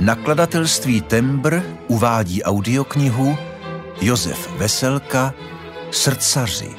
Nakladatelství Tembr uvádí audioknihu Josef Veselka Srdcaři.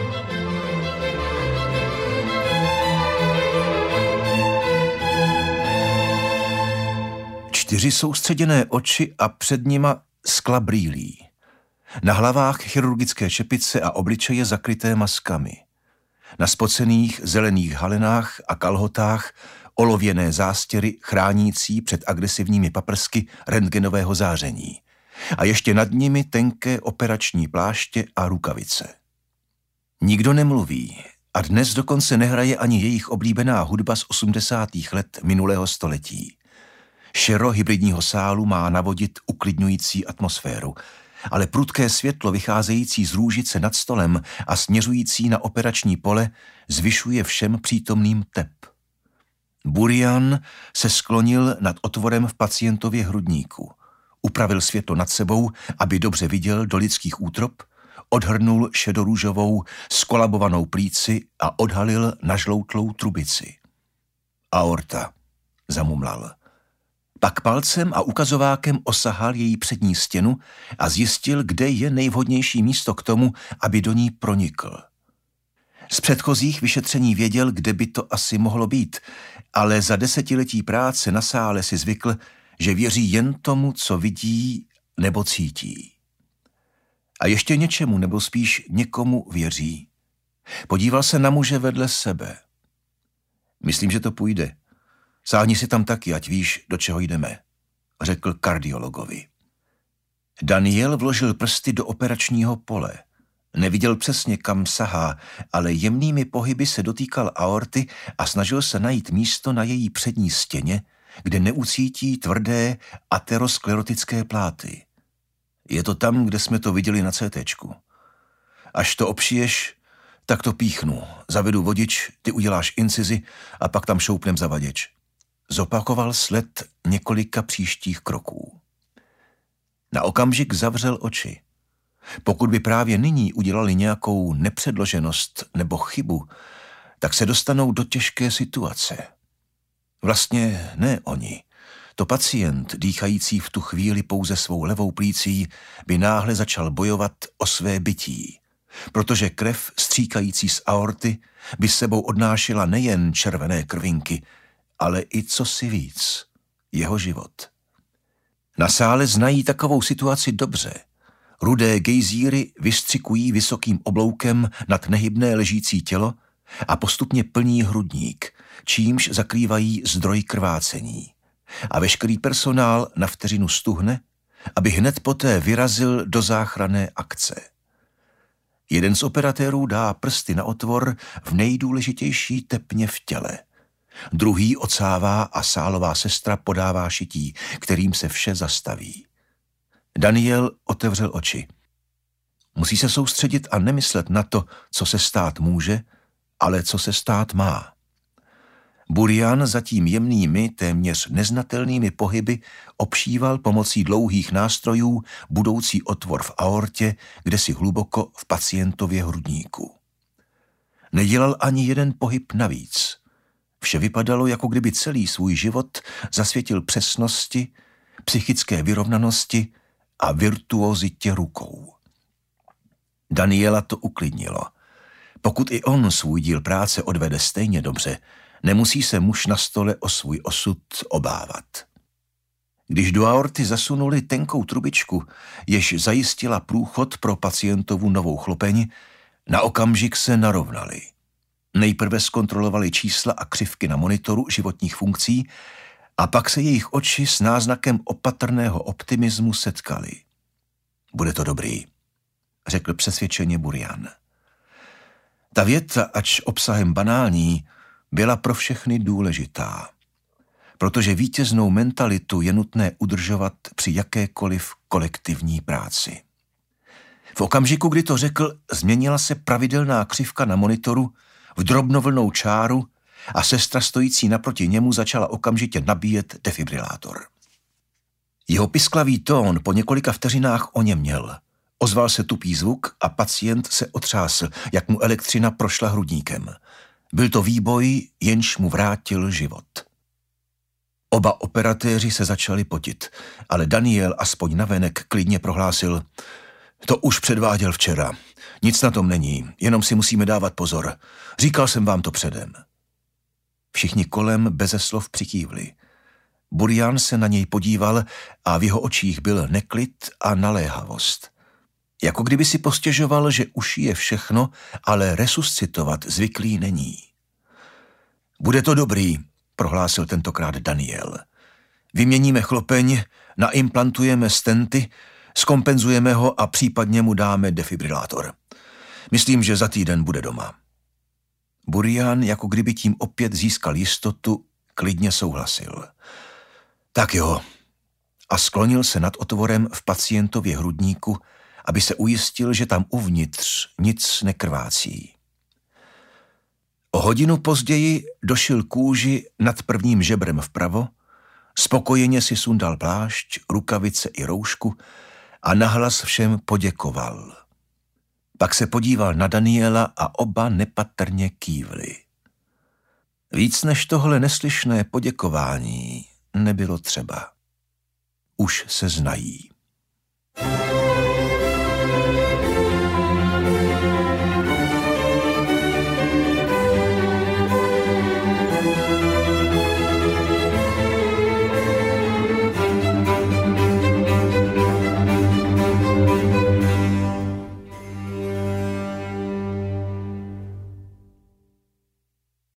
Čtyři soustředěné oči a před nima skla brýlí. Na hlavách chirurgické čepice a obličeje zakryté maskami. Na spocených zelených halenách a kalhotách olověné zástěry chránící před agresivními paprsky rentgenového záření. A ještě nad nimi tenké operační pláště a rukavice. Nikdo nemluví a dnes dokonce nehraje ani jejich oblíbená hudba z 80. let minulého století. Šero hybridního sálu má navodit uklidňující atmosféru, ale prudké světlo vycházející z růžice nad stolem a směřující na operační pole zvyšuje všem přítomným tep. Burian se sklonil nad otvorem v pacientově hrudníku. Upravil světlo nad sebou, aby dobře viděl do lidských útrop, odhrnul šedorůžovou skolabovanou plíci a odhalil nažloutlou trubici. Aorta, zamumlal. Pak palcem a ukazovákem osahal její přední stěnu a zjistil, kde je nejvhodnější místo k tomu, aby do ní pronikl. Z předchozích vyšetření věděl, kde by to asi mohlo být, ale za desetiletí práce na sále si zvykl, že věří jen tomu, co vidí nebo cítí. A ještě něčemu, nebo spíš někomu věří. Podíval se na muže vedle sebe. Myslím, že to půjde. Sáhni si tam taky, ať víš, do čeho jdeme, řekl kardiologovi. Daniel vložil prsty do operačního pole. Neviděl přesně, kam sahá, ale jemnými pohyby se dotýkal aorty a snažil se najít místo na její přední stěně, kde neucítí tvrdé aterosklerotické pláty. Je to tam, kde jsme to viděli na CTčku. Až to opšiješ, tak to píchnu. Zavedu vodič, ty uděláš incizi a pak tam šoupnem zavaděč. Zopakoval sled několika příštích kroků. Na okamžik zavřel oči. Pokud by právě nyní udělali nějakou nepředloženost nebo chybu, tak se dostanou do těžké situace. Vlastně ne oni. To pacient, dýchající v tu chvíli pouze svou levou plící, by náhle začal bojovat o své bytí, protože krev stříkající z aorty by sebou odnášela nejen červené krvinky, ale i cosi víc, jeho život. Na sále znají takovou situaci dobře. Rudé gejzíry vystřikují vysokým obloukem nad nehybné ležící tělo a postupně plní hrudník, čímž zakrývají zdroj krvácení. A veškerý personál na vteřinu stuhne, aby hned poté vyrazil do záchranné akce. Jeden z operatérů dá prsty na otvor v nejdůležitější tepně v těle. Druhý odsává a sálová sestra podává šití, kterým se vše zastaví. Daniel otevřel oči. Musí se soustředit a nemyslet na to, co se stát může, ale co se stát má. Burian zatím jemnými, téměř neznatelnými pohyby obšíval pomocí dlouhých nástrojů budoucí otvor v aortě, kde si hluboko v pacientově hrudníku. Nedělal ani jeden pohyb navíc. Vše vypadalo, jako kdyby celý svůj život zasvětil přesnosti, psychické vyrovnanosti a virtuozitě rukou. Daniela to uklidnilo. Pokud i on svůj díl práce odvede stejně dobře, nemusí se muž na stole o svůj osud obávat. Když do aorty zasunuli tenkou trubičku, jež zajistila průchod pro pacientovu novou chlopeň, na okamžik se narovnali. Nejprve zkontrolovali čísla a křivky na monitoru životních funkcí a pak se jejich oči s náznakem opatrného optimismu setkali. Bude to dobrý, řekl přesvědčeně Burian. Ta věta, ač obsahem banální, byla pro všechny důležitá, protože vítěznou mentalitu je nutné udržovat při jakékoliv kolektivní práci. V okamžiku, kdy to řekl, změnila se pravidelná křivka na monitoru v drobnovlnou čáru a sestra stojící naproti němu začala okamžitě nabíjet defibrilátor. Jeho pisklavý tón po několika vteřinách oněměl. Ozval se tupý zvuk a pacient se otřásl, jak mu elektřina prošla hrudníkem. Byl to výboj, jenž mu vrátil život. Oba operatéři se začali potit, ale Daniel aspoň navenek klidně prohlásil: to už předváděl včera. Nic na tom není, jenom si musíme dávat pozor. Říkal jsem vám to předem. Všichni kolem beze slov přikývli. Burian se na něj podíval a v jeho očích byl neklid a naléhavost. Jako kdyby si postěžoval, že už je všechno, ale resuscitovat zvyklý není. Bude to dobrý, prohlásil tentokrát Daniel. Vyměníme chlopeň, naimplantujeme stenty, zkompenzujeme ho a případně mu dáme defibrilátor. Myslím, že za týden bude doma. Burian, jako kdyby tím opět získal jistotu, klidně souhlasil. Tak jo. A sklonil se nad otvorem v pacientově hrudníku, aby se ujistil, že tam uvnitř nic nekrvácí. O hodinu později došil kůži nad prvním žebrem vpravo, spokojeně si sundal plášť, rukavice i roušku a nahlas všem poděkoval. Pak se podíval na Daniela a oba nepatrně kývli. Víc než tohle neslyšné poděkování nebylo třeba. Už se znají.